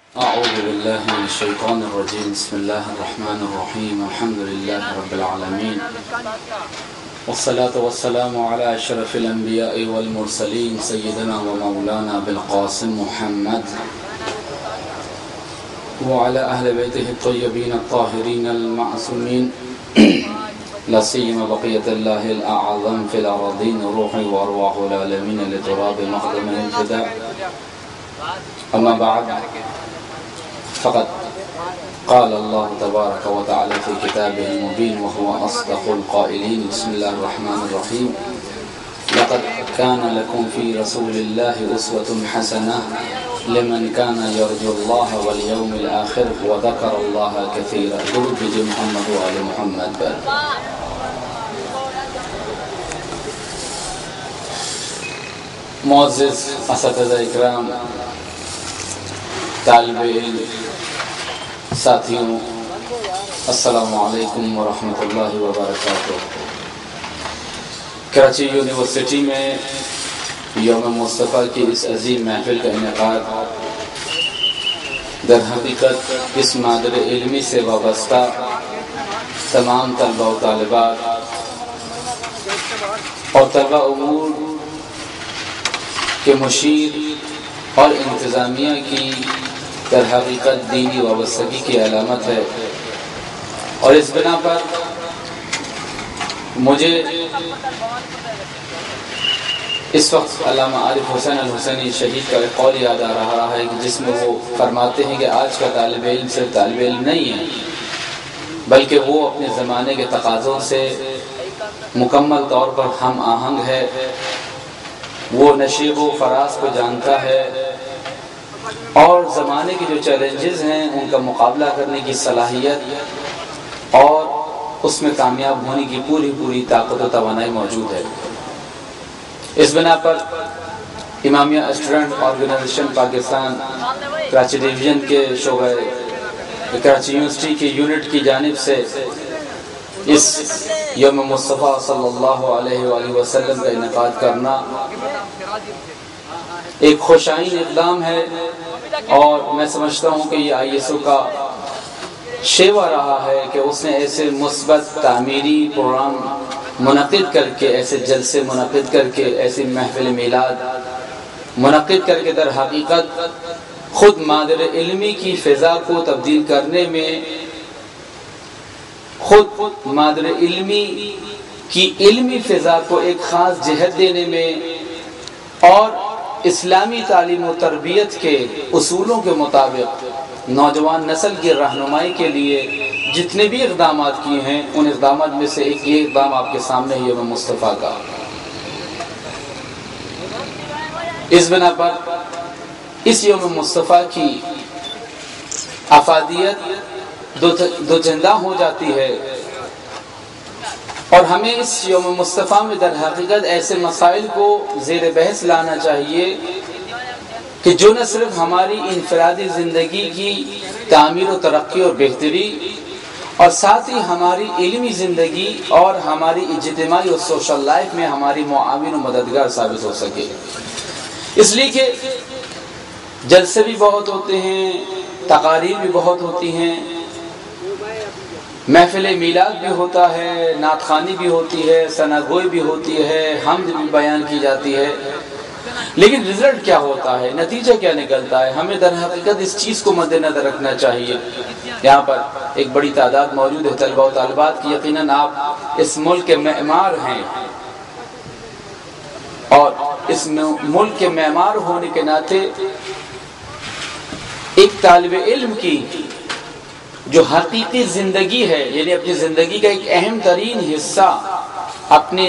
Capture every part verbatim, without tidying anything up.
أعوذ بالله من الشيطان الرجيم. بسم الله الرحمن الرحيم. الحمد لله رب العالمين، والصلاة والسلام على أشرف الأنبياء والمرسلين سيدنا ومولانا بالقاسم محمد وعلى أهل بيته الطيبين الطاهرين المعصومين، لا سيما بقية الله الأعظم في الأراضين، روحي وأرواح العالمين لتراب مقدم الفداء. أما بعد، فقد قال الله تبارك وتعالى في كتابه المبين وهو أصدق القائلين. بسم الله الرحمن الرحيم. لقد كان لكم في رسول الله أسوة حسنة لمن كان يرجو الله واليوم الآخر وذكر الله كثيرا. درود بجي محمد وآل محمد پر. معزز اساتذہ اکرام، طالب علم ساتھیوں، السلام علیکم ورحمۃ اللہ وبرکاتہ۔ کراچی یونیورسٹی میں یوم مصطفیٰ کی اس عظیم محفل کا انعقاد در حقیقت اس مادر علمی سے وابستہ تمام طلبہ و طالبات اور طلبہ امور کے مشیر اور انتظامیہ کی در حقیقت دینی وابستگی کی علامت ہے، اور اس بنا پر مجھے اس وقت علامہ عارف حسین الحسینی شہید کا ایک قول یاد آ رہا ہے، جس میں وہ فرماتے ہیں کہ آج کا طالب علم صرف طالب علم نہیں ہے، بلکہ وہ اپنے زمانے کے تقاضوں سے مکمل طور پر ہم آہنگ ہے، وہ نشیب و فراز کو جانتا ہے اور زمانے کے جو چیلنجز ہیں ان کا مقابلہ کرنے کی صلاحیت اور اس میں کامیاب ہونے کی پوری پوری طاقت و توانائی موجود ہے۔ اس بنا پر Imamia student organization Pakistan Karachi division کے شعبہ کراچی یونیورسٹی کی یونٹ کی جانب سے اس یوم مصطفیٰ صلی اللہ علیہ وآلہ وسلم کا انعقاد کرنا ایک خوشائن اقدام ہے، اور میں سمجھتا ہوں کہ یہ آئی ایس او کا شیوا رہا ہے کہ اس نے ایسے مثبت تعمیری پروگرام منعقد کر کے، ایسے جلسے منعقد کر کے، ایسی محفل میلاد منعقد کر کے در حقیقت خود مادر علمی کی فضا کو تبدیل کرنے میں، خود مادر علمی کی علمی فضا کو ایک خاص جہت دینے میں اور اسلامی تعلیم و تربیت کے اصولوں کے مطابق نوجوان نسل کی رہنمائی کے لیے جتنے بھی اقدامات کیے ہیں، ان اقدامات میں سے ایک یہ اقدام آپ کے سامنے ہے، یوم مصطفیٰ کا۔ اس بنا پر اس یوم مصطفیٰ کی افادیت دو چندہ ہو جاتی ہے، اور ہمیں اس یوم مصطفیٰ میں در حقیقت ایسے مسائل کو زیر بحث لانا چاہیے کہ جو نہ صرف ہماری انفرادی زندگی کی تعمیر و ترقی اور بہتری، اور ساتھ ہی ہماری علمی زندگی اور ہماری اجتماعی اور سوشل لائف میں ہماری معاون و مددگار ثابت ہو سکے۔ اس لیے کہ جلسے بھی بہت ہوتے ہیں، تقاریر بھی بہت ہوتی ہیں، محفل میلاد بھی ہوتا ہے، نعت خوانی بھی ہوتی ہے، ثناگوئی بھی ہوتی ہے، حمد بھی بیان کی جاتی ہے، لیکن رزلٹ کیا ہوتا ہے، نتیجہ کیا نکلتا ہے؟ ہمیں در حقیقت اس چیز کو مد نظر رکھنا چاہیے۔ یہاں پر ایک بڑی تعداد موجود ہے طلبہ و طالبات کی، یقیناً آپ اس ملک کے معمار ہیں، اور اس ملک کے معمار ہونے کے ناطے ایک طالب علم کی جو حقیقی زندگی ہے، یعنی اپنی زندگی کا ایک اہم ترین حصہ، اپنے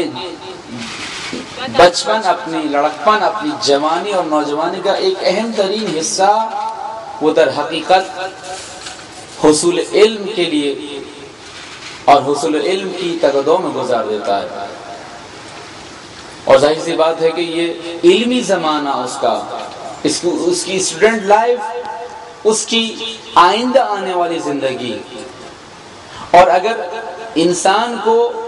بچپن، اپنی لڑکپن، اپنی جوانی اور نوجوانی کا ایک اہم ترین حصہ وہ در حقیقت حصول علم کے لیے اور حصول علم کی تگدوں میں گزار دیتا ہے، اور ظاہر سی بات ہے کہ یہ علمی زمانہ اس کا، اس کی اس کی اسٹوڈنٹ لائف، اس کی آئندہ آنے والی زندگی، اور اگر انسان کو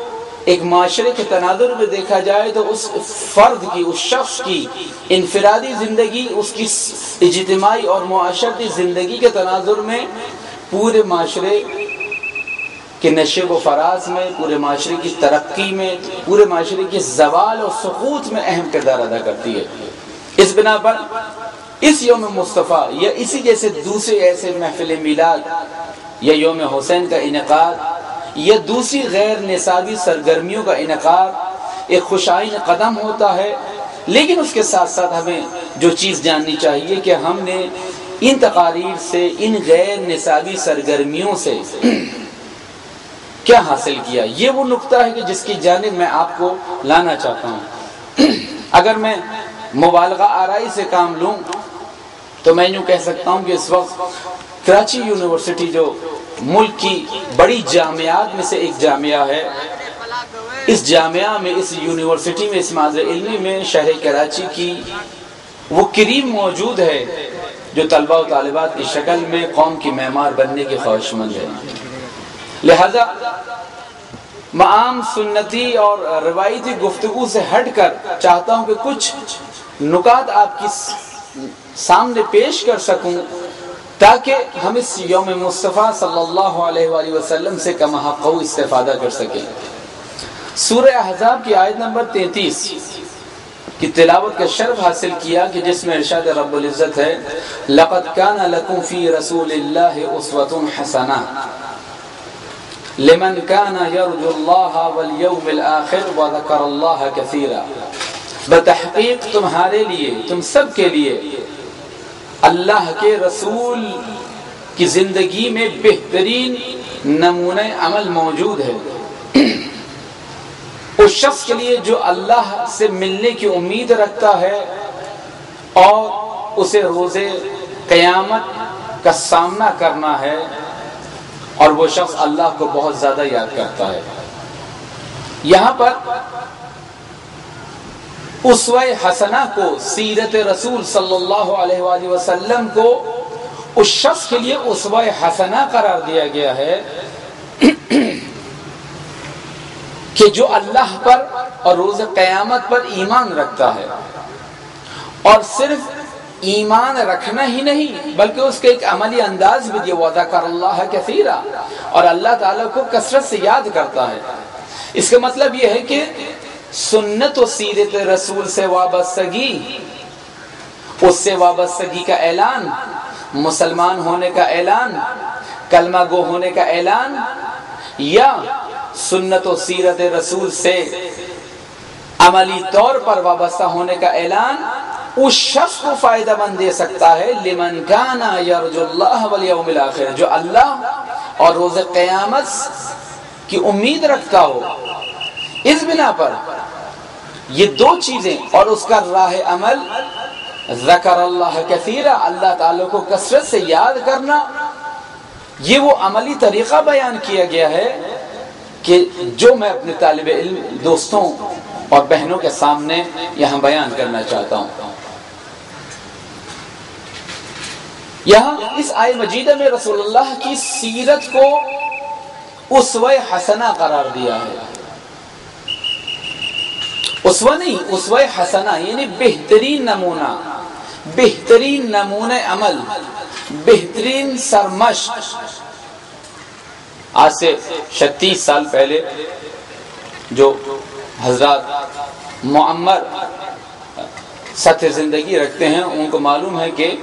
ایک معاشرے کے تناظر میں دیکھا جائے تو اس فرد کی، اس شخص کی انفرادی زندگی، اس کی اجتماعی اور معاشرتی زندگی کے تناظر میں پورے معاشرے کے نشو و فراز میں، پورے معاشرے کی ترقی میں، پورے معاشرے کی زوال اور سقوط میں اہم کردار ادا کرتی ہے۔ اس بنا پر اس یوم مصطفیٰ یا اسی جیسے دوسرے ایسے محفل میلاد یا یوم حسین کا انعقاد یا دوسری غیر نصابی سرگرمیوں کا انعقاد ایک خوشائن قدم ہوتا ہے، لیکن اس کے ساتھ ساتھ ہمیں جو چیز جاننی چاہیے کہ ہم نے ان تقاریب سے، ان غیر نصابی سرگرمیوں سے کیا حاصل کیا۔ یہ وہ نقطہ ہے کہ جس کی جانب میں آپ کو لانا چاہتا ہوں۔ اگر میں مبالغہ آرائی سے کام لوں تو میں یوں کہہ سکتا ہوں کہ اس وقت کراچی یونیورسٹی جو ملک کی بڑی جامعات میں سے ایک جامعہ ہے، اس جامعہ میں، اس یونیورسٹی میں، اس معہد علمی میں شہر کراچی کی وہ کریم موجود ہے جو طلبہ و طالبات کی شکل میں قوم کی معمار بننے کی خواہش مند ہے۔ لہذا میں عام سنتی اور روایتی گفتگو سے ہٹ کر چاہتا ہوں کہ کچھ نکات آپ کی سامنے پیش کر سکوں تاکہ ہم اس یوم مصطفیٰ صلی اللہ علیہ وآلہ وسلم سے کما حق استفادہ کر سکیں۔ سورہ احزاب کی آیت نمبر تینتیس کی تلاوت کا شرف حاصل کیا کہ جس میں ارشاد رب العزت ہے لَقَدْ كَانَ لَكُمْ فِي رَسُولِ اللَّهِ أُسْوَةٌ حَسَنَةٌ لِمَنْ كَانَ يَرْجُو اللَّهَ وَالْيَوْمِ الْآخِرَ وَذَكَرَ اللَّهَ كَثِيرًا۔ بتحقیق تمہارے لیے، تم سب کے لیے اللہ کے رسول کی زندگی میں بہترین نمونہ عمل موجود ہے۔ اس شخص کے لیے جو اللہ سے ملنے کی امید رکھتا ہے اور اسے روز قیامت کا سامنا کرنا ہے، اور وہ شخص اللہ کو بہت زیادہ یاد کرتا ہے۔ یہاں پر اسوہ حسنہ کو، سیرت رسول صلی اللہ علیہ وآلہ وسلم کو اس شخص کے لیے اسوہ حسنہ قرار دیا گیا ہے کہ جو اللہ پر اور روز قیامت پر ایمان رکھتا ہے، اور صرف ایمان رکھنا ہی نہیں بلکہ اس کے ایک عملی انداز بھی دیا وَذَكَرَ اللَّهَ كَثِيرًا، اور اللہ تعالیٰ کو کثرت سے یاد کرتا ہے۔ اس کا مطلب یہ ہے کہ سنت و سیرت رسول سے وابستگی، اس سے وابستگی کا اعلان، مسلمان ہونے کا اعلان، کلمہ گو ہونے کا اعلان، یا سنت و سیرت رسول سے عملی طور پر وابستہ ہونے کا اعلان اس شخص کو فائدہ مند دے سکتا ہے لمن کان یرجو اللہ والیوم الآخر، جو اللہ اور روز قیامت کی امید رکھتا ہو۔ اس بنا پر یہ دو چیزیں اور اس کا راہ عمل ذکر اللہ کثیرا، اللہ تعالیٰ کو کثرت سے یاد کرنا، یہ وہ عملی طریقہ بیان کیا گیا ہے کہ جو میں اپنے طالب علم دوستوں اور بہنوں کے سامنے یہاں بیان کرنا چاہتا ہوں۔ یہاں اس آیت مجیدہ میں رسول اللہ کی سیرت کو اسوہ حسنہ قرار دیا ہے۔ اسوہ نہیں، اسوہ حسنہ یعنی بہترین نمونہ، بہترین نمونہ عمل، بہترین سرمشق۔ آج سے چھتیس سال پہلے جو حضرات معمر سطح زندگی رکھتے ہیں ان کو معلوم ہے کہ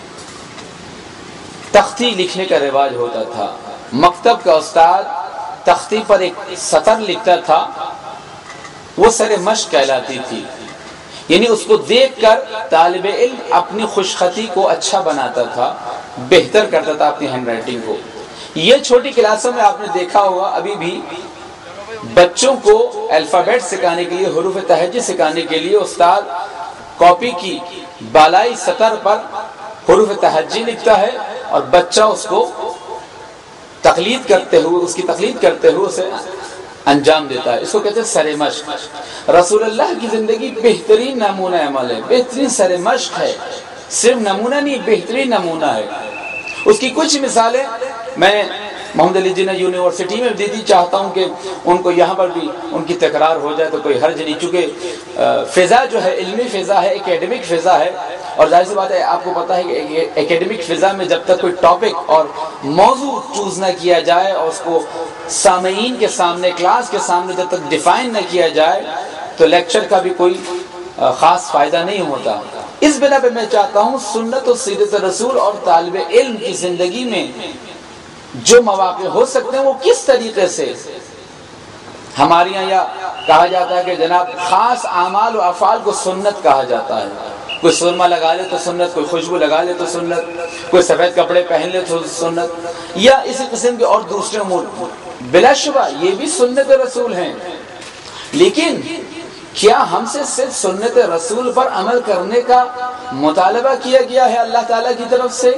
تختی لکھنے کا رواج ہوتا تھا۔ مکتب کا استاد تختی پر ایک سطر لکھتا تھا، وہ سر مشق کہلاتی تھی، یعنی اس کو دیکھ کر طالب علم اپنی خوش خطی کو اچھا بناتا تھا، بہتر کرتا تھا اپنی ہینڈ رائٹنگ کو۔ یہ چھوٹی کلاسوں میں آپ نے دیکھا ہوگا، ابھی بھی بچوں کو الفابیٹ سکھانے کے لیے، حروف تہجی سکھانے کے لیے استاد کاپی کی بالائی سطر پر حروف تہجی لکھتا ہے اور بچہ اس کو تقلید کرتے ہوئے، اس کی تقلید کرتے ہوئے اسے انجام دیتا ہے۔ اس کو کہتے ہیں سر مشق۔ رسول اللہ کی زندگی بہترین نمونہ عمل ہے، بہترین سر مشق ہے، صرف نمونہ نہیں، بہترین نمونہ ہے۔ اس کی کچھ مثالیں میں محمد علی جناح یونیورسٹی میں دیدی چاہتا ہوں کہ ان کو یہاں پر بھی ان کی تکرار ہو جائے تو کوئی حرج نہیں، چونکہ فضا جو ہے علمی فضا ہے، ایکیڈمک فضا ہے، اور ظاہر سی بات ہے آپ کو پتہ ہے کہ ایکیڈمک فضا میں جب تک کوئی ٹاپک اور موضوع چوز نہ کیا جائے اور اس کو سامعین کے سامنے، کلاس کے سامنے جب تک ڈیفائن نہ کیا جائے تو لیکچر کا بھی کوئی خاص فائدہ نہیں ہوتا۔ اس بنا پہ میں چاہتا ہوں سنت و سیرت رسول اور طالب علم کی زندگی میں جو مواقع ہو سکتے ہیں وہ کس طریقے سے، ہمارے یہاں یا کہا جاتا ہے کہ جناب خاص اعمال و افعال کو سنت کہا جاتا ہے، کوئی سرما لگا لے تو سنت، کوئی خوشبو لگا لے تو سنت، کوئی سفید کپڑے پہن لے تو سنت، یا اسی قسم کے اور دوسرے امور، بلا شبہ یہ بھی سنت رسول ہیں، لیکن کیا ہم سے صرف سنت رسول پر عمل کرنے کا مطالبہ کیا گیا ہے اللہ تعالیٰ کی طرف سے،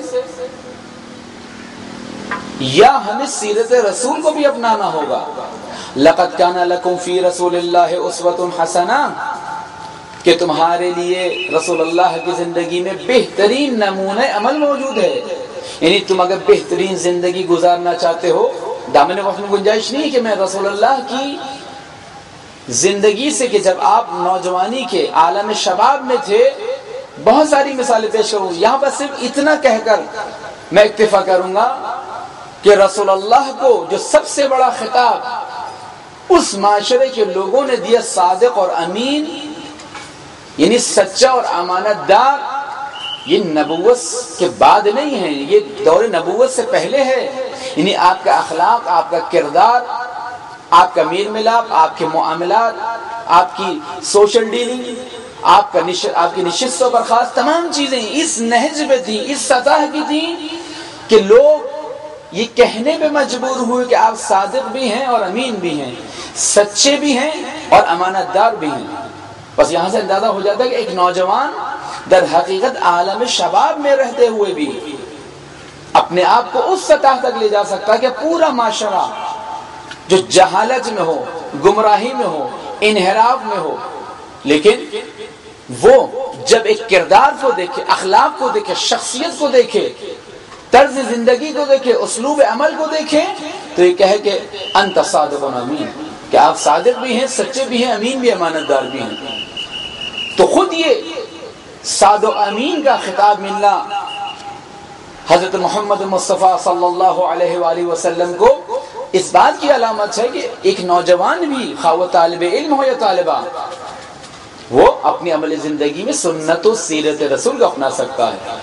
یا ہمیں سیرت رسول کو بھی اپنانا ہوگا؟ لَقَدْ كَانَ لَكُمْ فِي رَسُولِ اللَّهِ أُسْوَةٌ حَسَنَةٌ کہ تمہارے لیے رسول اللہ کی زندگی میں بہترین نمونہ عمل موجود ہے، یعنی تم اگر بہترین زندگی گزارنا چاہتے ہو، دامن وقت میں گنجائش نہیں کہ میں رسول اللہ کی زندگی سے، کہ جب آپ نوجوانی کے عالم شباب میں تھے، بہت ساری مثالیں پیش کروں، یہاں پر صرف اتنا کہہ کر میں اکتفا کروں گا کہ رسول اللہ کو جو سب سے بڑا خطاب اس معاشرے کے لوگوں نے دیا، صادق اور امین، یعنی سچا اور امانت دار، یہ نبوت کے بعد نہیں ہے، یہ دور نبوت سے پہلے ہے، یعنی آپ کا اخلاق، آپ کا کردار، آپ کا میل ملاپ، آپ کے معاملات، آپ کی سوشل ڈیلنگ، آپ کا نش... آپ کی نشست و برخاست، تمام چیزیں اس نہج پہ تھیں، اس سطح کی تھیں کہ لوگ یہ کہنے پہ مجبور ہوئے کہ آپ صادق بھی ہیں اور امین بھی ہیں، سچے بھی ہیں اور امانت دار بھی ہیں۔ بس یہاں سے اندازہ ہو جاتا ہے کہ ایک نوجوان در حقیقت عالم شباب میں رہتے ہوئے بھی اپنے آپ کو اس سطح تک لے جا سکتا ہے کہ پورا معاشرہ جو جہالت میں ہو، گمراہی میں ہو، انحراف میں ہو، لیکن وہ جب ایک کردار کو دیکھے، اخلاق کو دیکھے، شخصیت کو دیکھے، طرز زندگی کو دیکھے، اسلوب عمل کو دیکھے، تو یہ کہے کہ انت صادق و امین، کہ آپ صادق بھی ہیں، سچے بھی ہیں، امین بھی، امانت دار بھی ہیں۔ تو خود یہ صادق و امین کا خطاب ملنا حضرت محمد مصطفیٰ صلی اللہ علیہ وآلہ وسلم کو اس بات کی علامت ہے کہ ایک نوجوان بھی، خواہ وہ طالب علم ہو یا طالبہ، وہ اپنی عمل زندگی میں سنت و سیرت رسول کو اپنا سکتا ہے۔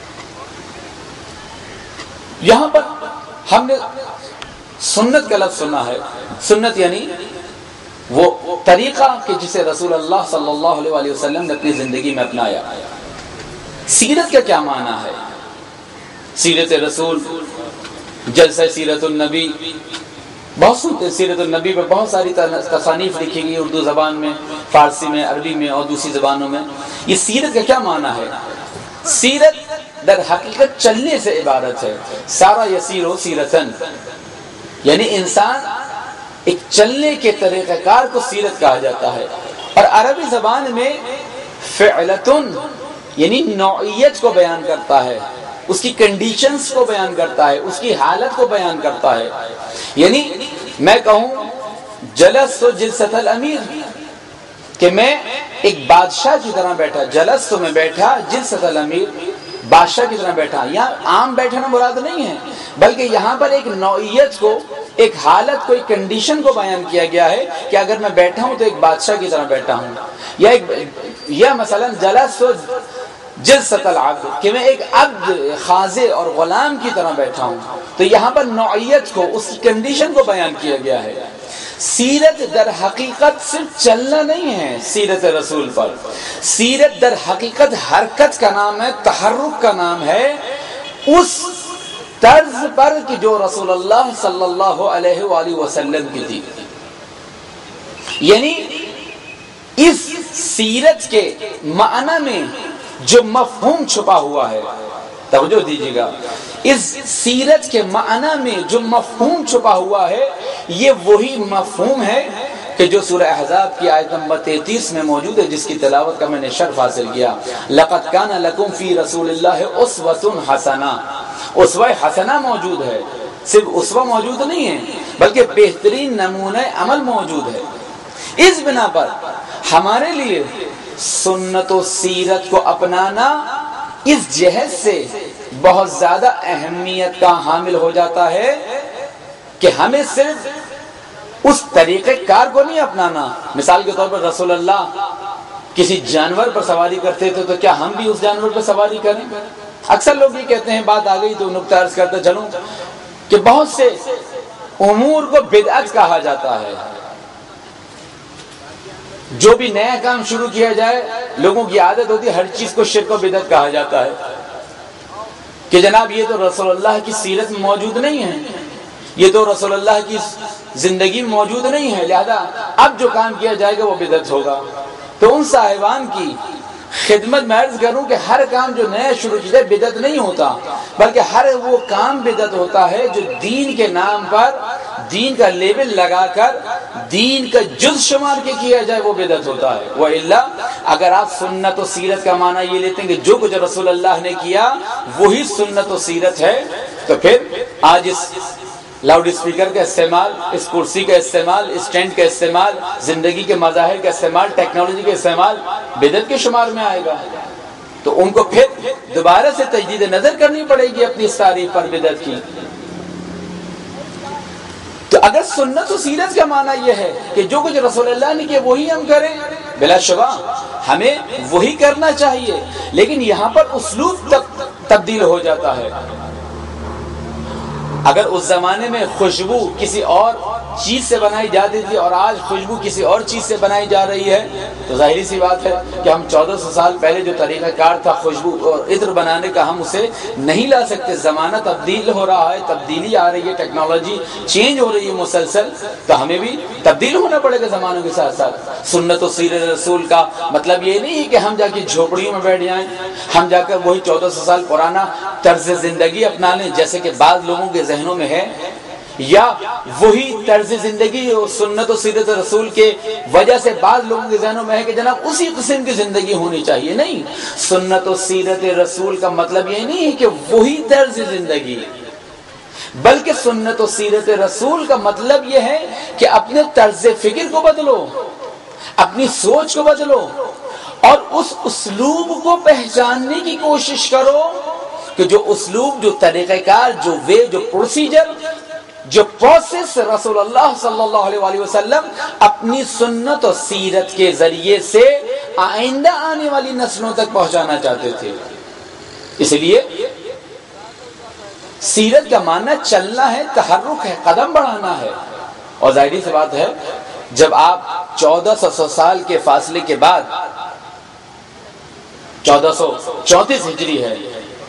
یہاں پر ہم نے سنت کا لفظ سنا ہے، سنت یعنی وہ طریقہ کہ جسے رسول اللہ صلی اللہ علیہ وآلہ وسلم نے اپنی زندگی میں اپنایا۔ سیرت کا کیا معنی ہے؟ سیرت رسول، جلسہ سیرت النبی، بہت سنتے سیرت النبی پر بہت ساری تصانیف لکھی گئی اردو زبان میں، فارسی میں، عربی میں اور دوسری زبانوں میں۔ یہ سیرت کا کیا معنی ہے؟ سیرت در حقیقت چلنے سے عبارت ہے، سارا یسیر و سیرتن، یعنی انسان ایک چلنے کے طریقہ کار کو سیرت کہا جاتا ہے۔ اور عربی زبان میں فعلتن یعنی نوعیت کو بیان کرتا ہے، اس کی کنڈیشنز کو بیان کرتا ہے، اس کی حالت کو بیان کرتا ہے۔ یعنی میں کہوں جلس تو جلست الامیر، کہ میں ایک بادشاہ کی طرح بیٹھا، جلس تو میں بیٹھا، جلست الامیر بادشاہ کی طرح بیٹھا۔ یہاں عام بیٹھنا مراد نہیں ہے، بلکہ یہاں پر ایک نوعیت کو، ایک حالت کو، ایک کنڈیشن کو بیان کیا گیا ہے کہ اگر میں بیٹھا ہوں تو ایک بادشاہ کی طرح بیٹھا ہوں، یا ایک یا مثلا جلس تو جلست العبد، کہ میں ایک عبد، خاضع اور غلام کی طرح بیٹھا ہوں۔ تو یہاں پر نوعیت کو، اس کی کنڈیشن کو بیان کیا گیا ہے۔ سیرت در حقیقت صرف چلنا نہیں ہے سیرت رسول پر، سیرت در حقیقت حرکت کا نام ہے، تحرک کا نام ہے، اس طرز پر کہ جو رسول اللہ صلی اللہ علیہ وآلہ وسلم کی تھی۔ یعنی اس سیرت کے معنی میں جو مفہوم چھپا ہوا ہے، توجہ دیجیے گا، اس سیرت کے معنی میں جو مفہوم چھپا ہوا ہے، یہ وہی مفہوم ہے کہ جو سورہ احزاب کی آیت نمبر تینتیس میں موجود ہے، جس کی تلاوت کا میں نے شرف حاصل کیا۔ لَقَدْ كَانَ لَكُمْ فِي رَسُولِ اللَّهِ أُسْوَةٌ حَسَنَةٌ، اسوہ حسنہ موجود ہے، صرف اسوہ موجود نہیں ہے بلکہ بہترین نمونہ عمل موجود ہے۔ اس بنا پر ہمارے لیے سنت و سیرت کو اپنانا اس جہت سے بہت زیادہ اہمیت کا حامل ہو جاتا ہے کہ ہمیں صرف اس طریقہ کار کو نہیں اپنانا۔ مثال کے طور پر رسول اللہ کسی جانور پر سواری کرتے تھے تو کیا ہم بھی اس جانور پر سواری کریں؟ اکثر لوگ یہ کہتے ہیں، بات آ گئی تو نکتہ عرض کرتا چلوں کہ بہت سے امور کو بدعت کہا جاتا ہے۔ جو بھی نیا کام شروع کیا جائے لوگوں کی عادت ہوتی ہے ہر چیز کو شرک و بدعت کہا جاتا ہے کہ جناب یہ تو رسول اللہ کی سیرت میں موجود نہیں ہے، یہ تو رسول اللہ کی زندگی میں موجود نہیں ہے، لہذا اب جو کام کیا جائے گا وہ بدعت ہوگا۔ تو ان صاحبان کی خدمت میں عرض کروں کہ ہر کام جو نیا شروع کیا جائے بدعت نہیں ہوتا، بلکہ ہر وہ کام بدعت ہوتا ہے جو دین کے نام پر دین کا لیبل لگا کر دین کا جز شمار کے کیا جائے وہ بدعت ہوتا ہے۔ وَإِلَّا اگر آپ سنت و سیرت کا معنی یہ لیتے ہیں کہ جو کچھ رسول اللہ نے کیا وہی سنت و سیرت ہے، تو پھر آج اس لاؤڈ اسپیکر کا استعمال، اس کرسی کا استعمال، اس ٹینٹ کا استعمال، زندگی کے مظاہر کا استعمال، ٹیکنالوجی کا استعمال بدعت کے شمار میں آئے گا۔ تو ان کو پھر دوبارہ سے تجدید نظر کرنی پڑے گی اپنی اس تعریف پر بدعت کی۔ تو اگر سنت و سیرت کا معنی یہ ہے کہ جو کچھ رسول اللہ نے کیا وہی ہم کریں، بلا شبہ ہمیں وہی کرنا چاہیے، لیکن یہاں پر اسلوب تبدیل ہو جاتا ہے۔ اگر اس زمانے میں خوشبو کسی اور چیز سے بنائی جاتی تھی اور آج خوشبو کسی اور چیز سے بنائی جا رہی ہے تو ظاہری سی بات ہے کہ ہم چودہ سو سال پہلے جو طریقہ کار تھا خوشبو اور عطر بنانے کا ہم اسے نہیں لا سکتے۔ زمانہ تبدیل ہو رہا ہے، تبدیلی آ رہی ہے، ٹیکنالوجی چینج ہو رہی ہے مسلسل، تو ہمیں بھی تبدیل ہونا پڑے گا زمانوں کے ساتھ ساتھ۔ سنت و سیرت رسول کا مطلب یہ نہیں ہے کہ ہم جا کے جھوپڑیوں میں بیٹھ جائیں، ہم جا کر وہی چودہ سو سال پرانا طرز زندگی اپنا لیں جیسے کہ بعض لوگوں کے ذہنوں میں ہے، یا وہی طرز زندگی اور سنت و سیرت رسول کے وجہ سے بعض لوگوں کے ذہنوں میں ہے کہ جناب اسی قسم کی زندگی ہونی چاہیے۔ نہیں، سنت و سیرت رسول کا مطلب یہ نہیں ہے کہ وہی طرز زندگی، بلکہ سنت و سیرت رسول کا مطلب یہ ہے کہ اپنے طرز فکر کو بدلو، اپنی سوچ کو بدلو اور اس اسلوب کو پہچاننے کی کوشش کرو کہ جو اسلوب، جو طریقہ کار، جو وے، جو پروسیجر، جو پروسیس رسول اللہ صلی اللہ علیہ وآلہ وسلم اپنی سنت و سیرت کے ذریعے سے آئندہ آنے والی نسلوں تک پہنچانا چاہتے تھے۔ اس لیے سیرت کا معنی چلنا ہے، تحرک ہے، قدم بڑھانا ہے۔ اور ظاہری سی بات ہے جب آپ چودہ سو سال کے فاصلے کے بعد، چودہ سو چونتیس ہجری ہے،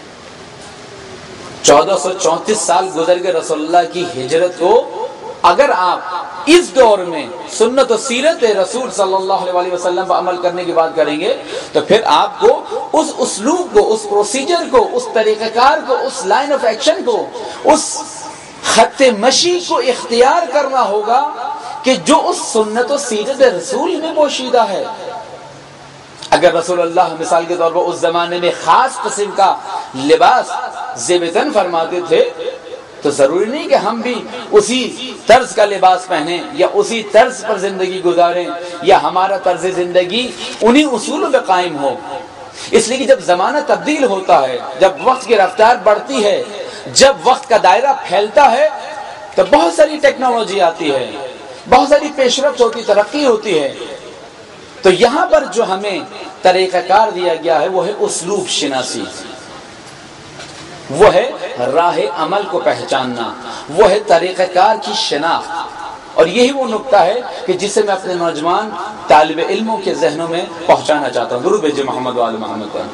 چودہ سو چونتیس سال گزر کے رسول اللہ کی ہجرت کو اگر آپ اس دور میں سنت و سیرت رسول صلی اللہ علیہ وسلم پر عمل کرنے کی بات کریں گے تو پھر آپ کو اس اسلوب کو، اس پروسیجر کو، اس طریقہ کار کو، اس لائن آف ایکشن کو، اس خط مشی کو اختیار کرنا ہوگا کہ جو اس سنت و سیرت رسول میں پوشیدہ ہے۔ اگر رسول اللہ مثال کے طور پر اس زمانے میں خاص قسم کا لباس زیب تن فرماتے تھے تو ضروری نہیں کہ ہم بھی اسی طرز کا لباس پہنیں یا اسی طرز پر زندگی گزاریں یا ہمارا طرز زندگی انہی اصولوں پہ قائم ہو۔ اس لیے کہ جب زمانہ تبدیل ہوتا ہے، جب وقت کی رفتار بڑھتی ہے، جب وقت کا دائرہ پھیلتا ہے تو بہت ساری ٹیکنالوجی آتی ہے، بہت ساری پیش رفت ہوتی، ترقی ہوتی ہے۔ تو یہاں پر جو ہمیں طریقہ کار دیا گیا ہے وہ ہے اسلوب شناسی، وہ ہے راہ عمل کو پہچاننا، وہ ہے طریقہ کار کی شناخت۔ اور یہی وہ نقطہ ہے کہ جسے میں اپنے نوجوان طالب علموں کے ذہنوں میں پہنچانا چاہتا ہوں۔ درود بھیجے محمد و آل محمد پر۔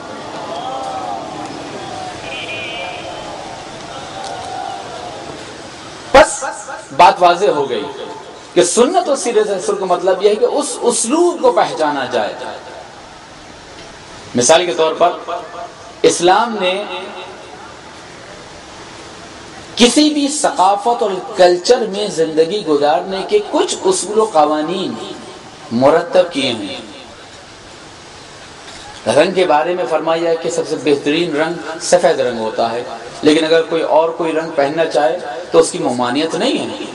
بس بات واضح ہو گئی کہ سنت و سیرت رسول کا مطلب یہ ہے کہ اس اسلوب کو پہچانا جائے۔ مثال کے طور پر اسلام نے کسی بھی ثقافت اور کلچر میں زندگی گزارنے کے کچھ اصول و قوانین مرتب کیے ہیں۔ رنگ کے بارے میں فرمایا ہے کہ سب سے بہترین رنگ سفید رنگ ہوتا ہے، لیکن اگر کوئی اور کوئی رنگ پہننا چاہے تو اس کی ممانعت نہیں ہے،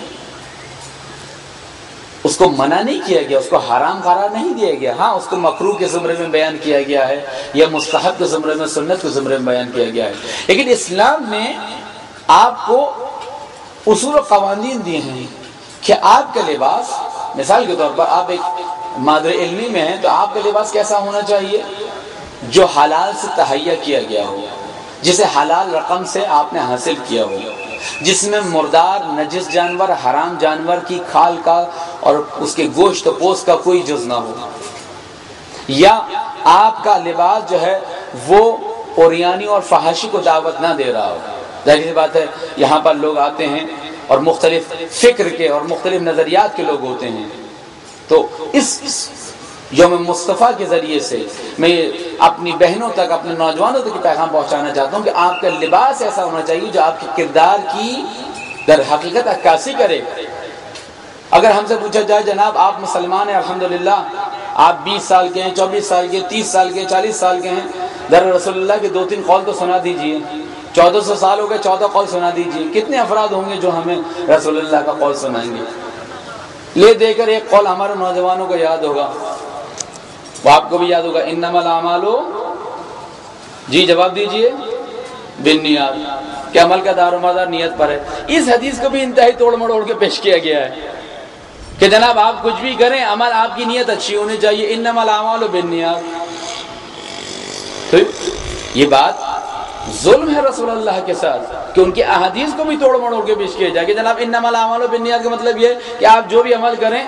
اس کو منع نہیں کیا گیا، اس کو حرام قرار نہیں دیا گیا. ہاں اس کو مکروہ کے زمرے میں بیان کیا گیا ہے یا مستحب کے زمرے میں، سنت کے زمرے میں بیان کیا گیا ہے، لیکن اسلام نے آپ کو اصول و قوانین دیے ہیں کہ آپ کا لباس، مثال کے طور پر آپ ایک مادر علمی میں ہیں تو آپ کا لباس کیسا ہونا چاہیے؟ جو حلال سے تہیا کیا گیا ہو، جسے حلال رقم سے آپ نے حاصل کیا ہو، جس میں مردار نجس جانور، حرام جانور کی کھال کا اور اس کے گوشت و پوست کا کوئی جز نہ ہو. یا آپ کا لباس جو ہے وہ اوریانی اور فحاشی کو دعوت نہ دے رہا ہو. ظاہر سی بات ہے یہاں پر لوگ آتے ہیں اور مختلف فکر کے اور مختلف نظریات کے لوگ ہوتے ہیں، تو اس یوم مصطفیٰ کے ذریعے سے میں اپنی بہنوں تک، اپنے نوجوانوں تک پیغام پہنچانا چاہتا ہوں کہ آپ کا لباس ایسا ہونا چاہیے جو آپ کے کردار کی در حقیقت عکاسی کرے. اگر ہم سے پوچھا جائے جناب آپ مسلمان ہیں الحمدللہ، آپ بیس سال کے ہیں، چوبیس سال کے، تیس سال کے، چالیس سال کے ہیں، در رسول اللہ کے دو تین قول تو سنا دیجئے. چودہ سو سال ہو گئے، چودہ قول سنا دیجئے. کتنے افراد ہوں گے جو ہمیں رسول اللہ کا قول سنائیں گے؟ لے دے کر ایک قول ہمارے نوجوانوں کو یاد ہوگا، وہ آپ کو بھی یاد ہوگا، انما الاعمال، جی جواب دیجئے، بالنیات، کہ عمل کا دار و مدار نیت پر ہے. اس حدیث کو بھی انتہائی توڑ مڑوڑ کے پیش کیا گیا ہے کہ جناب آپ کچھ بھی کریں، عمل آپ کی نیت اچھی ہونی چاہیے، انما الاعمال بالنیات. تو یہ بات ظلم ہے رسول اللہ کے ساتھ کہ ان کی احادیث کو بھی توڑ مڑوڑ کے پیش کیا جائے کہ جناب انما الاعمال بالنیات کا مطلب یہ کہ آپ جو بھی عمل کریں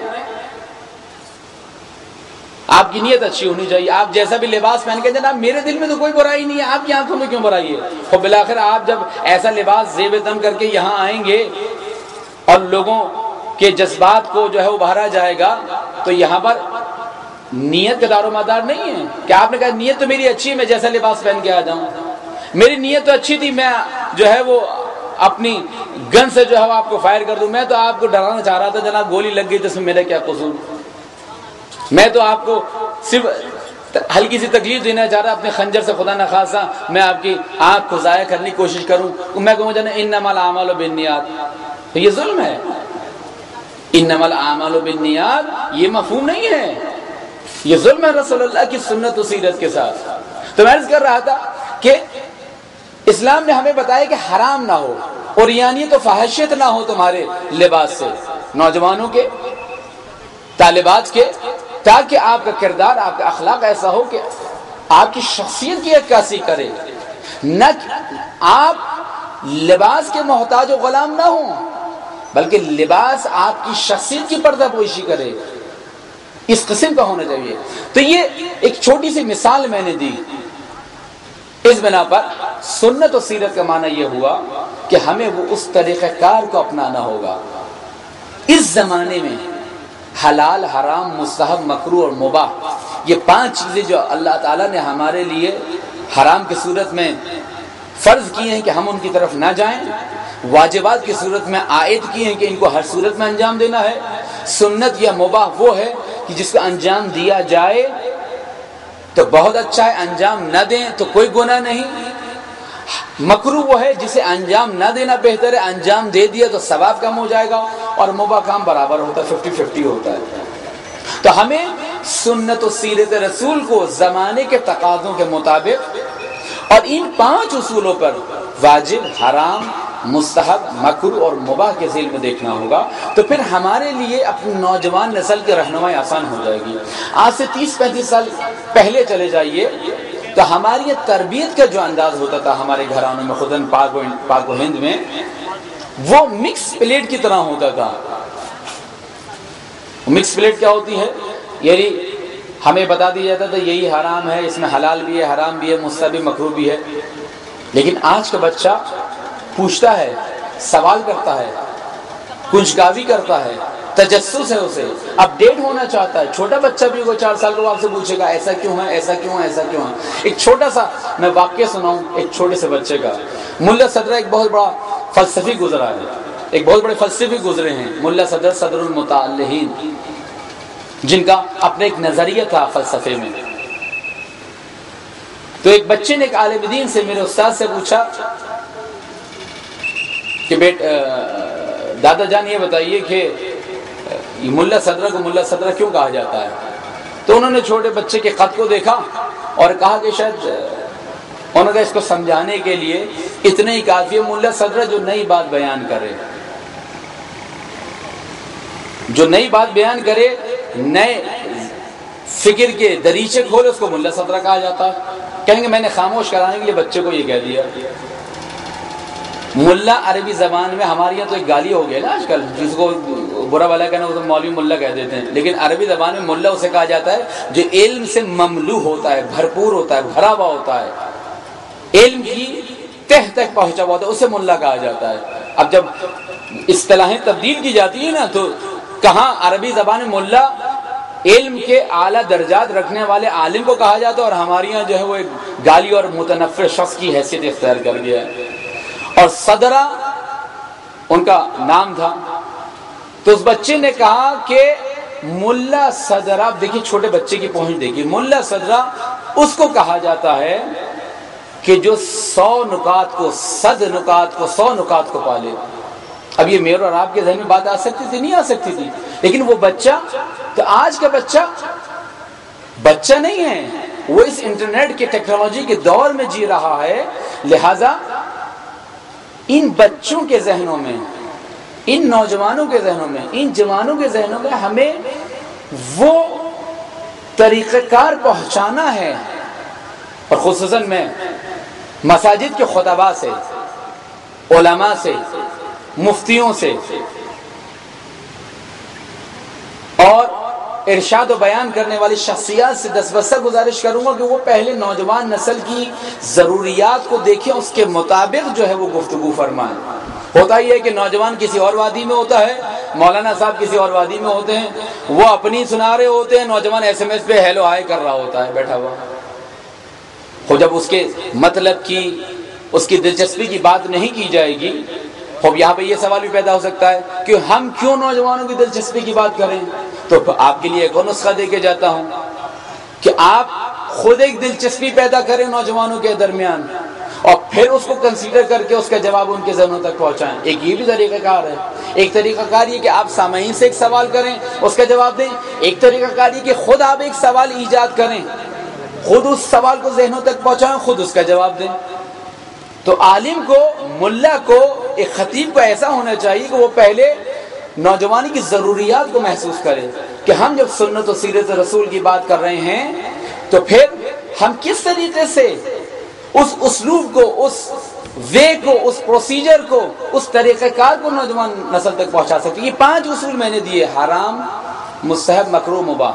آپ کی نیت اچھی ہونی چاہیے. آپ جیسا بھی لباس پہن کے جناب میرے دل میں تو کوئی برائی نہیں ہے، آپ کی آنکھوں میں کیوں برائی ہے؟ اور بالآخر آپ جب ایسا لباس زیب تن کر کے یہاں آئیں گے اور لوگوں کے جذبات کو جو ہے ابھارا جائے گا تو یہاں پر نیت کا دار و مدار نہیں ہے کہ آپ نے کہا نیت تو میری اچھی ہے، میں جیسا لباس پہن کے آ جاؤں. میری نیت تو اچھی تھی، میں جو ہے وہ اپنی گن سے جو ہے وہ آپ کو فائر کر دوں. میں تو آپ کو ڈرانا چاہ رہا تھا جناب، گولی لگ گئی تو اس میں میرا کیا قصور؟ میں تو آپ کو صرف ہلکی سی تکلیف دینا چاہ رہا، اپنے خنجر سے خدا نخواستہ میں آپ کی آنکھ کو ضائع کرنے کی کوشش کروں. میں کہوں جناب انما الاعمال بالنیات، تو یہ ظلم ہے. انما الاعمال بالنیات یہ مفہوم نہیں ہے، یہ ظلم ہے رسول اللہ کی سنت و سیرت کے ساتھ. تو میں عرض کر رہا تھا کہ اسلام نے ہمیں بتایا کہ حرام نہ ہو، اور یعنی تو فحاشیت نہ ہو تمہارے لباس سے، نوجوانوں کے، طالبات کے، تاکہ آپ کا کردار، آپ کا اخلاق ایسا ہو کہ آپ کی شخصیت کی عکاسی کرے، نہ آپ لباس کے محتاج و غلام نہ ہوں، بلکہ لباس آپ کی شخصیت کی پردہ پوشی کرے. اس قسم کا ہونا چاہیے. تو یہ ایک چھوٹی سی مثال میں نے دی. اس بنا پر سنت و سیرت کا معنی یہ ہوا کہ ہمیں وہ اس طریقہ کار کو اپنانا ہوگا. اس زمانے میں حلال، حرام، مستحب، مکروہ اور مباح، یہ پانچ چیزیں جو اللہ تعالیٰ نے ہمارے لیے حرام کی صورت میں فرض کی ہیں کہ ہم ان کی طرف نہ جائیں، واجبات کی صورت میں عائد کی ہیں کہ ان کو ہر صورت میں انجام دینا ہے. سنت یا مباح وہ ہے کہ جس کا انجام دیا جائے تو بہت اچھا ہے، انجام نہ دیں تو کوئی گناہ نہیں. مکروہ وہ ہے جسے انجام نہ دینا بہتر ہے، انجام دے دیا تو ثواب کم ہو جائے گا، اور مباح کام برابر ہوتا ہے، ففٹی ففٹی ہوتا ہے. تو ہمیں سنت و سیرت رسول کو زمانے کے تقاضوں کے مطابق اور ان پانچ اصولوں پر واجب، حرام، مستحب، مکروہ اور مباح کے ذیل میں دیکھنا ہوگا. تو پھر ہمارے لیے اپنی نوجوان نسل کی رہنمائی آسان ہو جائے گی. آج سے تیس پینتیس سال پہلے چلے جائیے تو ہماری یہ تربیت کا جو انداز ہوتا تھا ہمارے گھرانوں میں، خودن پاک و پاک و ہند میں، وہ مکس پلیٹ کی طرح ہوتا تھا. مکس پلیٹ کیا ہوتی ہے؟ یعنی ہمیں بتا دیا جاتا تھا یہی حرام ہے، اس میں حلال بھی ہے، حرام بھی ہے، مستحب بھی، مکروہ بھی ہے. لیکن آج کا بچہ پوچھتا ہے، سوال کرتا ہے، کنجکاوی کرتا ہے، تجسس ہے، اسے اپڈیٹ ہونا چاہتا ہے. چھوٹا بچہ بھی ہوگا چار سال کو آپ سے پوچھے گا ایسا کیوں ہے، ایسا کیوں ہے، ایسا کیوں ہے. ایک چھوٹا سا میں واقعہ سناؤں ایک چھوٹے سے بچے کا. ملا صدرہ ایک بہت بڑا فلسفی گزرا ہے، ایک بہت بڑے فلسفی گزرے ہیں ملا صدر، صدر المتعلہین، جن کا اپنا ایک نظریہ تھا فلسفے میں. تو ایک بچے نے ایک عالم دین سے میرے استاد سے پوچھا کہ بیٹ دادا جان یہ بتائیے کہ ملا صدرہ کو ملا صدرہ کیوں کہا جاتا ہے؟ تو انہوں نے چھوٹے بچے کے خط کو دیکھا اور کہا کہ شاید انہوں نے اس کو سمجھانے کے لیے اتنے ہی کافی ہے ملا صدرہ جو نئی بات بیان کرے، جو نئی بات بیان کرے، نئے فکر کے دریچے کھولے، اس کو ملا صدرہ کہا جاتا ہے۔ کہیں گے میں نے خاموش کرانے کے لیے بچے کو یہ کہہ دیا۔ ملا عربی زبان میں ہمارے یہاں تو ایک گالی ہو گیا نا آج کل، جس کو برا والا کہنا وہ مولوی ملا کہہ دیتے ہیں، لیکن عربی زبان میں ملا اسے کہا جاتا ہے جو علم سے مملو ہوتا ہے، بھرپور ہوتا ہے، بھرا ہوا ہوتا ہے، علم کی تہ تک پہنچا ہوا ہوتا ہے، اسے ملا کہا جاتا ہے۔ اب جب اصطلاحیں تبدیل کی جاتی ہیں نا تو کہاں عربی زبان میں ملا علم کے اعلیٰ درجات رکھنے والے عالم کو کہا جاتا ہے، اور ہمارے یہاں جو ہے وہ ایک گالی اور متنفر شخص کی حیثیت اختیار کر گیا ہے۔ اور صدرہ ان کا نام تھا، تو اس بچے نے کہا کہ ملا صدرہ، دیکھیے چھوٹے بچے کی پہنچ دیکھیے، ملا صدرہ اس کو کہا جاتا ہے کہ جو سو نکات کو صد نکات کو سو نکات کو پالے۔ اب یہ میرے اور آپ کے ذہن میں بات آ سکتی تھی؟ نہیں آ سکتی تھی، لیکن وہ بچہ، تو آج کا بچہ بچہ نہیں ہے، وہ اس انٹرنیٹ کے ٹیکنالوجی کے دور میں جی رہا ہے، لہذا ان بچوں کے ذہنوں میں، ان نوجوانوں کے ذہنوں میں، ان جوانوں کے ذہنوں میں ہمیں وہ طریقہ کار پہنچانا ہے، اور خصوصاً میں مساجد کے خطباء سے، علماء سے، مفتیوں سے اور ارشاد و بیان کرنے والی شخصیات سے دس بستہ گزارش کروں گا کہ وہ پہلے نوجوان نسل کی ضروریات کو دیکھیں، اس کے مطابق جو ہے وہ گفتگو فرمائیں۔ ہوتا ہی ہے کہ نوجوان کسی اور وادی میں ہوتا ہے، مولانا صاحب کسی اور وادی میں ہوتے ہیں، وہ اپنی سنا رہے ہوتے ہیں، نوجوان ایس ایم ایس پہ ہیلو ہائی کر رہا ہوتا ہے بیٹھا ہوا۔ خود جب اس کے مطلب کی، اس کی دلچسپی کی بات نہیں کی جائے گی، خوب یہاں پہ یہ سوال بھی پیدا ہو سکتا ہے کہ ہم کیوں نوجوانوں کی دلچسپی کی بات کریں؟ تو آپ کے لیے ایک اور نسخہ دے کے جاتا ہوں کہ آپ خود ایک دلچسپی پیدا کریں نوجوانوں کے درمیان، اور پھر اس کو کنسیڈر کر کے اس کا جواب ان کے ذہنوں تک پہنچائیں۔ ایک یہ بھی طریقہ کار ہے۔ ایک طریقہ کار یہ کہ آپ سامعین سے ایک سوال کریں، اس کا جواب دیں۔ ایک طریقہ کار یہ کہ خود آپ ایک سوال ایجاد کریں، خود اس سوال کو ذہنوں تک پہنچائیں، خود اس کا جواب دیں۔ تو عالم کو، ملا کو، ایک خطیب کو ایسا ہونا چاہیے کہ وہ پہلے نوجوانی کی ضروریات کو محسوس کرے کہ ہم جب سنت و سیرت رسول کی بات کر رہے ہیں تو پھر ہم کس طریقے سے اس اسلوب کو، اس وے کو، اس پروسیجر کو، اس طریقہ کار کو نوجوان نسل تک پہنچا سکتے۔ یہ پانچ اصول میں نے دیے: حرام، مستحب، مکروہ، مباح۔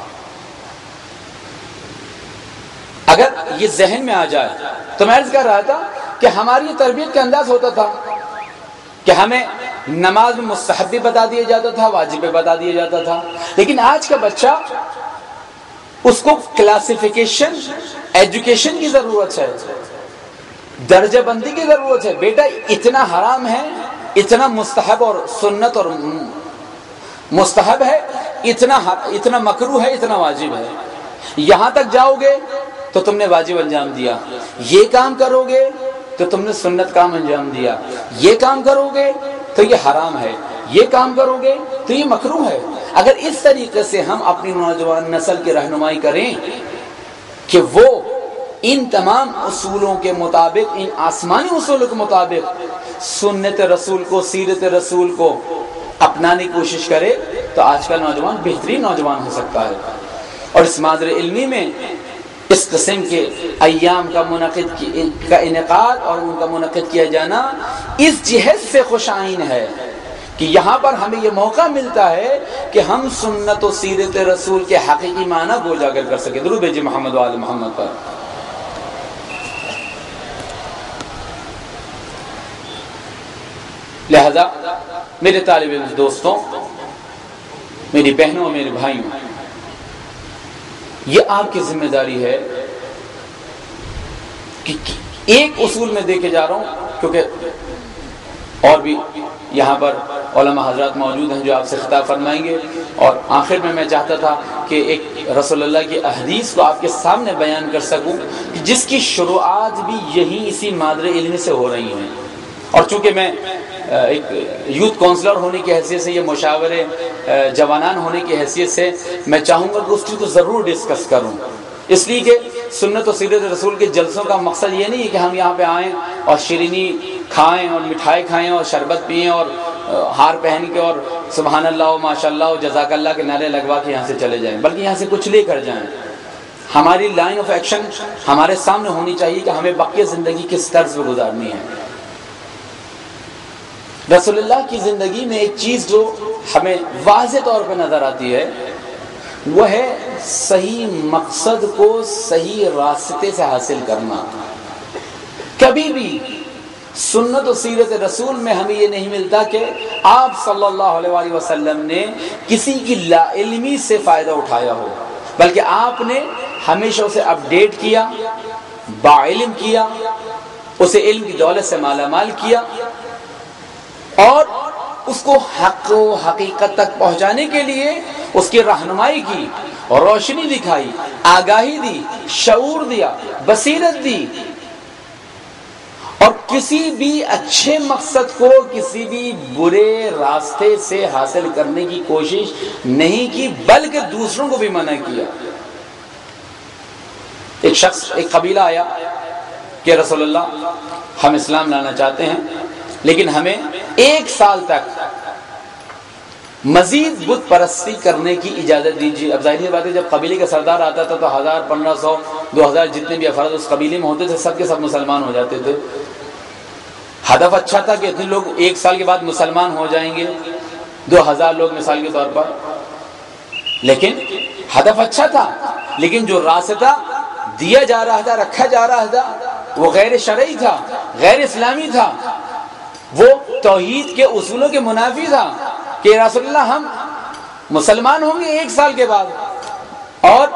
اگر یہ ذہن میں آ جائے تو میں عرض کر رہا تھا کہ ہماری تربیت کا انداز ہوتا تھا کہ ہمیں نماز میں مستحب بھی بتا دیا جاتا تھا، واجب بھی بتا دیا جاتا تھا، لیکن آج کا بچہ، اس کو کلاسیفیکیشن، ایجوکیشن کی ضرورت ہے، درجہ بندی کی ضرورت ہے۔ بیٹا اتنا حرام ہے، اتنا مستحب اور سنت اور مستحب ہے، اتنا اتنا مکروہ ہے، اتنا واجب ہے۔ یہاں تک جاؤ گے تو تم نے واجب انجام دیا، یہ کام کرو گے تو تم نے سنت کام انجام دیا، یہ کام کرو گے تو یہ حرام ہے، یہ کام کرو گے تو یہ مکروہ ہے۔ اگر اس طریقے سے ہم اپنی نوجوان نسل کی رہنمائی کریں کہ وہ ان تمام اصولوں کے مطابق، ان آسمانی اصولوں کے مطابق سنت رسول کو، سیرت رسول کو اپنانے کی کوشش کرے، تو آج کا نوجوان بہترین نوجوان ہو سکتا ہے۔ اور اس مادر علمی میں اس قسم کے ایام کا منعقد کا انعقاد اور ان کا منعقد کیا جانا اس جہت سے خوش آئین ہے کہ یہاں پر ہمیں یہ موقع ملتا ہے کہ ہم سنت و سیرت رسول کے حقیقی معنی کو اجاگر کر سکیں۔ درود بھیجئے محمد و آل محمد پر۔ لہذا میرے طالب علم دوستوں، میری بہنوں اور میرے بھائیوں، یہ آپ کی ذمہ داری ہے کہ ایک اصول میں دے کے جا رہا ہوں، کیونکہ اور بھی یہاں پر علماء حضرات موجود ہیں جو آپ سے خطاب فرمائیں گے، اور آخر میں میں چاہتا تھا کہ ایک رسول اللہ کی احادیث کو آپ کے سامنے بیان کر سکوں جس کی شروعات بھی یہی اسی مادر علم سے ہو رہی ہیں، اور چونکہ میں ایک یوتھ کونسلر ہونے کی حیثیت سے، یہ مشاورے جوانان ہونے کی حیثیت سے میں چاہوں گا کہ اس چیز کو ضرور ڈسکس کروں، اس لیے کہ سنت و سیرت رسول کے جلسوں کا مقصد یہ نہیں ہے کہ ہم یہاں پہ آئیں اور شیرینی کھائیں اور مٹھائی کھائیں اور شربت پئیں اور ہار پہن کے اور سبحان اللہ و ماشاء اللہ و جزاک اللہ کے نعرے لگوا کے یہاں سے چلے جائیں، بلکہ یہاں سے کچھ لے کر جائیں۔ ہماری لائن آف ایکشن ہمارے سامنے ہونی چاہیے کہ ہمیں باقی زندگی کس طرز پہ گزارنی ہے۔ رسول اللہ کی زندگی میں ایک چیز جو ہمیں واضح طور پہ نظر آتی ہے وہ ہے صحیح مقصد کو صحیح راستے سے حاصل کرنا۔ کبھی بھی سنت و سیرت رسول میں ہمیں یہ نہیں ملتا کہ آپ صلی اللہ علیہ وآلہ وسلم نے کسی کی لا علمی سے فائدہ اٹھایا ہو، بلکہ آپ نے ہمیشہ اسے اپڈیٹ کیا، باعلم کیا، اسے علم کی دولت سے مالا مال کیا، اور اس کو حق و حقیقت تک پہنچانے کے لیے اس کی رہنمائی کی، روشنی دکھائی، آگاہی دی، شعور دیا، بصیرت دی، اور کسی بھی اچھے مقصد کو کسی بھی برے راستے سے حاصل کرنے کی کوشش نہیں کی، بلکہ دوسروں کو بھی منع کیا۔ ایک شخص، ایک قبیلہ آیا کہ رسول اللہ ہم اسلام لانا چاہتے ہیں لیکن ہمیں ایک سال تک مزید بت پرستی کرنے کی اجازت دیجیے۔ اب ظاہر بات ہے جب قبیلے کا سردار آتا تھا تو ہزار پندرہ سو دو ہزار جتنے بھی افراد اس قبیلے میں ہوتے تھے سب کے سب مسلمان ہو جاتے تھے۔ ہدف اچھا تھا کہ اتنے لوگ ایک سال کے بعد مسلمان ہو جائیں گے، دو ہزار لوگ مثال کے طور پر، لیکن ہدف اچھا تھا، لیکن جو راستہ دیا جا رہا تھا، رکھا جا رہا تھا، وہ غیر شرعی تھا، غیر اسلامی تھا، وہ توحید کے اصولوں کے منافی تھا کہ رسول اللہ ہم مسلمان ہوں گے ایک سال کے بعد اور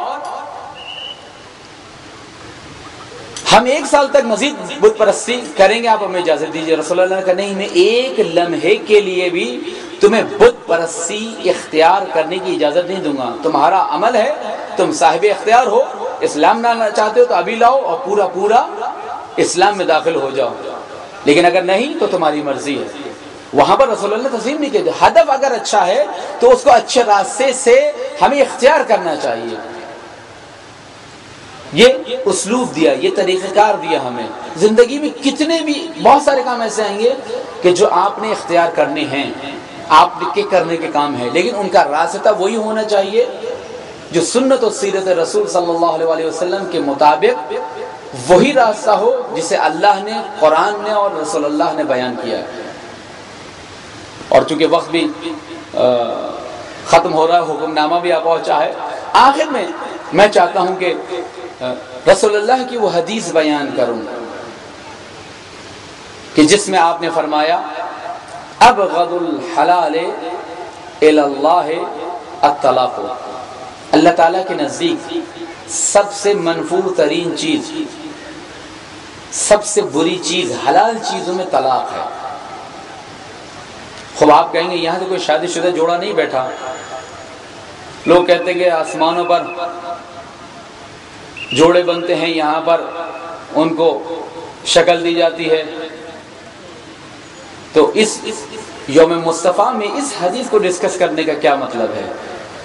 ہم ایک سال تک مزید بت پرستی کریں گے، آپ ہمیں اجازت دیجیے۔ رسول اللہ نے کہا نہیں، میں ایک لمحے کے لیے بھی تمہیں بت پرستی اختیار کرنے کی اجازت نہیں دوں گا۔ تمہارا عمل ہے، تم صاحب اختیار ہو، اسلام لانا چاہتے ہو تو ابھی لاؤ اور پورا پورا اسلام میں داخل ہو جاؤ، لیکن اگر نہیں تو تمہاری مرضی ہے۔ وہاں پر رسول اللہ نے تسلیم نہیں کیا۔ ہدف اگر اچھا ہے تو اس کو اچھے راستے سے ہمیں اختیار کرنا چاہیے۔ یہ اسلوب دیا، یہ طریقہ کار دیا ہمیں۔ زندگی میں کتنے بھی بہت سارے کام ایسے آئیں گے کہ جو آپ نے اختیار کرنے ہیں، آپ کے کرنے کے کام ہیں، لیکن ان کا راستہ وہی ہونا چاہیے جو سنت و سیرت رسول صلی اللہ علیہ وآلہ وسلم کے مطابق وہی راستہ ہو جسے اللہ نے، قرآن نے اور رسول اللہ نے بیان کیا ہے۔ اور چونکہ وقت بھی ختم ہو رہا ہے، حکم نامہ بھی آپ پہنچا ہے، آخر میں میں چاہتا ہوں کہ رسول اللہ کی وہ حدیث بیان کروں کہ جس میں آپ نے فرمایا ابغض الحلال الی اللہ الطلاق۔ اللہ تعالیٰ کے نزدیک سب سے منفور ترین چیز، سب سے بری چیز حلال چیزوں میں طلاق ہے۔ خوب آپ کہیں گے یہاں تو کوئی شادی شدہ جوڑا نہیں بیٹھا، لوگ کہتے ہیں کہ آسمانوں پر جوڑے بنتے ہیں، یہاں پر ان کو شکل دی جاتی ہے۔ تو اس یوم مصطفیٰ میں اس حدیث کو ڈسکس کرنے کا کیا مطلب ہے؟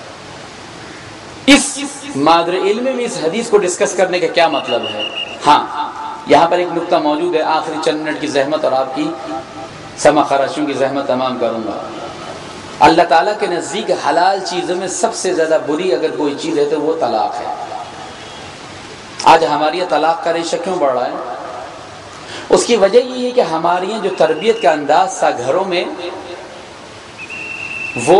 اس مادر علم میں اس حدیث کو ڈسکس کرنے کا کیا مطلب ہے؟ ہاں، یہاں پر ایک نقطہ موجود ہے، آخری چند منٹ کی زحمت اور آپ کی سما خراشوں کی زحمت تمام کروں گا۔ اللہ تعالیٰ کے نزدیک حلال چیزوں میں سب سے زیادہ بری اگر کوئی چیز ہے تو وہ طلاق ہے۔ آج ہماری طلاق کا ریشہ کیوں بڑھ رہا ہے؟ اس کی وجہ یہ ہے کہ ہماری جو تربیت کا انداز تھا گھروں میں وہ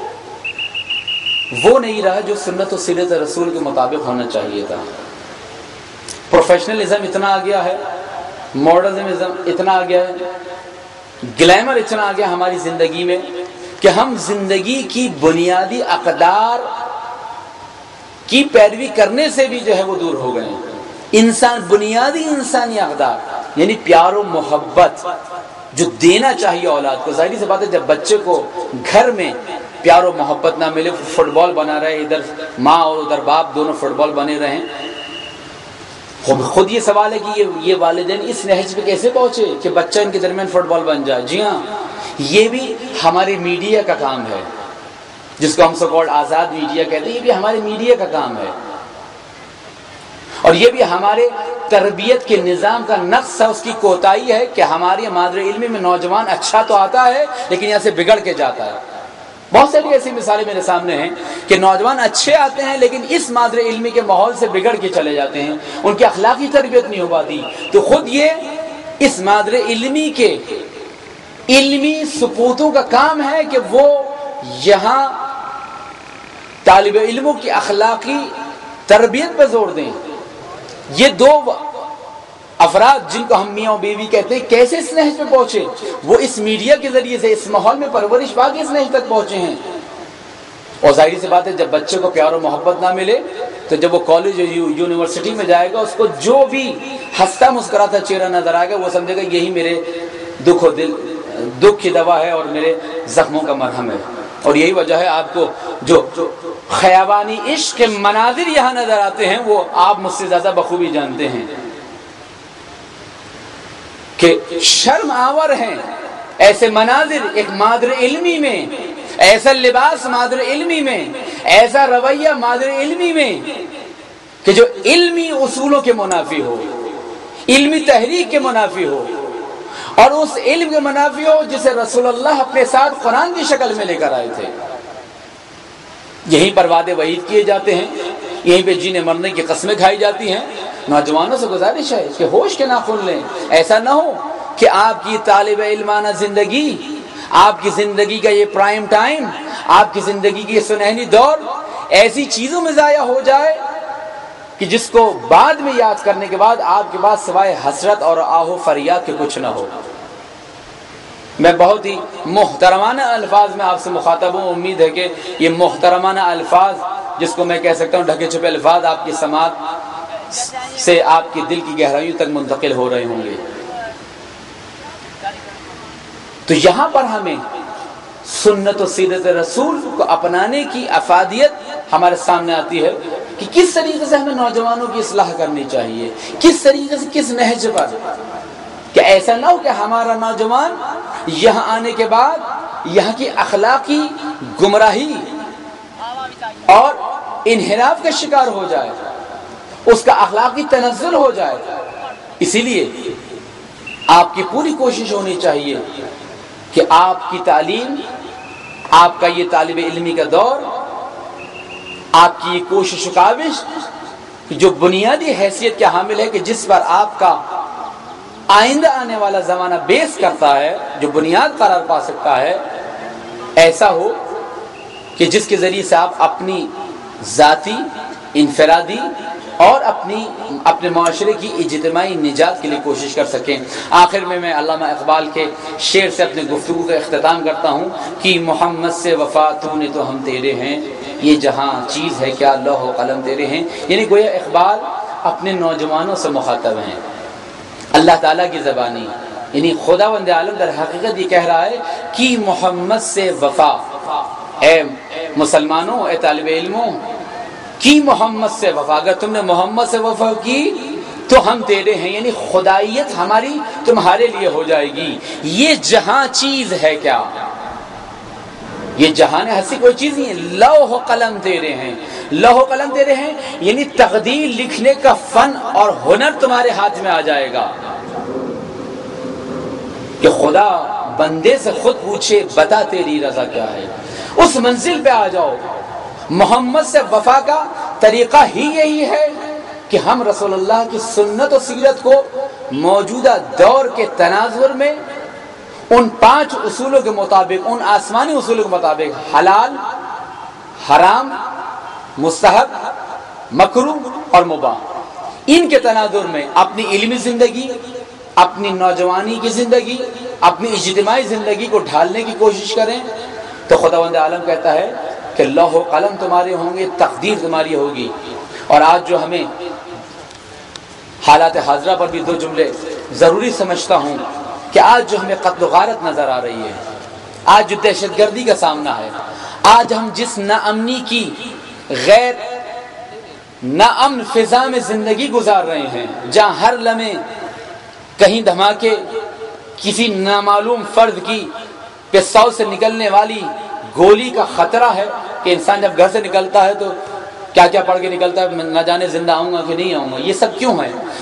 وہ نہیں رہا جو سنت و سیرت رسول کے مطابق ہونا چاہیے تھا۔ پروفیشنلزم اتنا آ گیا ہے، ماڈرنزم اتنا آ گیا ہے، گلیمر اتنا آ گیا ہماری زندگی میں کہ ہم زندگی کی بنیادی اقدار کی پیروی کرنے سے بھی جو ہے وہ دور ہو گئے ہیں۔ انسان بنیادی انسانی اقدار یعنی پیار و محبت، جو دینا چاہیے اولاد کو. ظاہری سی بات ہے جب بچے کو گھر میں پیار و محبت نہ ملے، فٹ بال بنا رہے، ادھر ماں اور ادھر باپ دونوں فٹ بال بنے رہے، خود یہ سوال ہے کہ یہ والدین اس نہج پہ کیسے پہنچے کہ بچہ ان کے درمیان فٹ بال بن جائے. جی ہاں، یہ بھی ہماری میڈیا کا کام ہے، جس کو ہم سو کالڈ آزاد میڈیا کہتے ہیں. یہ بھی ہمارے میڈیا کا کام ہے، اور یہ بھی ہمارے تربیت کے نظام کا نقص ہے، اس کی کوتاہی ہے کہ ہماری مادر علمی میں نوجوان اچھا تو آتا ہے لیکن یہاں سے بگڑ کے جاتا ہے. بہت ساری ایسی مثالیں میرے سامنے ہیں کہ نوجوان اچھے آتے ہیں لیکن اس مادر علمی کے ماحول سے بگڑ کے چلے جاتے ہیں، ان کی اخلاقی تربیت نہیں ہو پاتی. تو خود یہ اس مادر علمی کے علمی سپوتوں کا کام ہے کہ وہ یہاں طالب علموں کی اخلاقی تربیت پہ زور دیں. یہ دو افراد جن کو ہم میاں و بیوی کہتے ہیں کیسے اس نہج پہ پہنچے؟ وہ اس میڈیا کے ذریعے سے، اس ماحول میں پرورش پا کے اس نہج تک پہنچے ہیں. اور ظاہری سی بات ہے جب بچے کو پیار و محبت نہ ملے تو جب وہ کالج یونیورسٹی میں جائے گا، اس کو جو بھی ہنستا مسکراتا چہرہ نظر آئے گا وہ سمجھے گا یہی میرے دکھ و دل دکھ کی دوا ہے اور میرے زخموں کا مرہم ہے. اور یہی وجہ ہے آپ کو جو خیابانی عشق کے مناظر یہاں نظر آتے ہیں وہ آپ مجھ سے زیادہ بخوبی جانتے ہیں کہ شرم آور ہیں ایسے مناظر ایک مادر علمی میں، ایسا لباس مادر علمی میں، ایسا رویہ مادر علمی میں کہ جو علمی اصولوں کے منافی ہو، علمی تحریک کے منافی ہو، اور اس علم کے منافی ہو جسے رسول اللہ اپنے ساتھ قرآن کی شکل میں لے کر آئے تھے. یہیں پر وعدے وعید کیے جاتے ہیں، یہیں پہ جینے مرنے کی قسمیں کھائی جاتی ہیں. نوجوانوں سے گزارش ہے کہ ہوش کے ناخن لیں. ایسا نہ ہو کہ آپ کی طالب علمانہ زندگی، آپ کی زندگی کا یہ پرائم ٹائم، آپ کی زندگی کی یہ سنہری دور ایسی چیزوں میں ضائع ہو جائے کہ جس کو بعد میں یاد کرنے کے بعد آپ کے پاس سوائے حسرت اور آہ و فریاد کے کچھ نہ ہو. میں بہت ہی محترمانہ الفاظ میں آپ سے مخاطب ہوں. امید ہے کہ یہ محترمانہ الفاظ، جس کو میں کہہ سکتا ہوں ڈھکے چھپے الفاظ، آپ کی سماعت سے آپ کی دل کی گہرائیوں تک منتقل ہو رہے ہوں گے. تو یہاں پر ہمیں سنت و سیرت رسول کو اپنانے کی افادیت ہمارے سامنے آتی ہے کہ کس طریقے سے ہمیں نوجوانوں کی اصلاح کرنی چاہیے، کس طریقے سے، کس نہج پر، کہ ایسا نہ ہو کہ ہمارا نوجوان یہاں آنے کے بعد یہاں کی اخلاقی گمراہی اور انحراف کا شکار ہو جائے، اس کا اخلاقی تنزل ہو جائے. اسی لیے آپ کی پوری کوشش ہونی چاہیے کہ آپ کی تعلیم، آپ کا یہ طالب علمی کا دور، آپ کی یہ کوشش و کاوش جو بنیادی حیثیت کے حامل ہے کہ جس پر آپ کا آئندہ آنے والا زمانہ بیس کرتا ہے، جو بنیاد قرار پا سکتا ہے، ایسا ہو کہ جس کے ذریعے سے آپ اپنی ذاتی، انفرادی اور اپنی اپنے معاشرے کی اجتماعی نجات کے لیے کوشش کر سکیں. آخر میں میں علامہ اقبال کے شعر سے اپنے گفتگو کا اختتام کرتا ہوں کہ محمد سے وفا تو نے تو ہم تیرے ہیں، یہ جہاں چیز ہے کیا لوح و قلم تیرے ہیں. یعنی گویا اقبال اپنے نوجوانوں سے مخاطب ہیں، اللہ تعالیٰ کی زبانی، یعنی خداوند عالم در حقیقت یہ کہہ رہا ہے کہ محمد سے وفا، اے مسلمانوں، اے طالب علموں، کی محمد سے وفا، اگر تم نے محمد سے وفا کی تو ہم تیرے ہیں، یعنی خدائیت ہماری تمہارے لیے ہو جائے گی. یہ جہاں چیز ہے کیا، یہ جہان ہستی کوئی چیز نہیں ہے، لوح و قلم تیرے ہیں، لوح و قلم تیرے ہیں یعنی تقدیر لکھنے کا فن اور ہنر تمہارے ہاتھ میں آ جائے گا کہ خدا بندے سے خود پوچھے بتا تیری رضا کیا ہے. اس منزل پہ آ جاؤ. محمد سے وفا کا طریقہ ہی یہی ہے کہ ہم رسول اللہ کی سنت و سیرت کو موجودہ دور کے تناظر میں ان پانچ اصولوں کے مطابق، ان آسمانی اصولوں کے مطابق، حلال، حرام، مستحب، مکروہ اور مباح، ان کے تناظر میں اپنی علمی زندگی، اپنی نوجوانی کی زندگی، اپنی اجتماعی زندگی کو ڈھالنے کی کوشش کریں. تو خداوند عالم کہتا ہے کہ لوح و قلم تمہارے ہوں گے، تقدیر تمہاری ہوگی. اور آج جو ہمیں حالات حاضرہ پر بھی دو جملے ضروری سمجھتا ہوں کہ آج جو ہمیں قتل و غارت نظر آ رہی ہے، آج جو دہشت گردی کا سامنا ہے، آج ہم جس ناامنی کی غیر ناامن فضا میں زندگی گزار رہے ہیں، جہاں ہر لمحے کہیں دھماکے، کسی نامعلوم فرد کی پستول سے نکلنے والی گولی کا خطرہ ہے کہ انسان جب گھر سے نکلتا ہے تو کیا کیا پڑھ کے نکلتا ہے، نہ جانے زندہ آؤں گا کہ نہیں آؤں گا۔ یہ سب کیوں ہے؟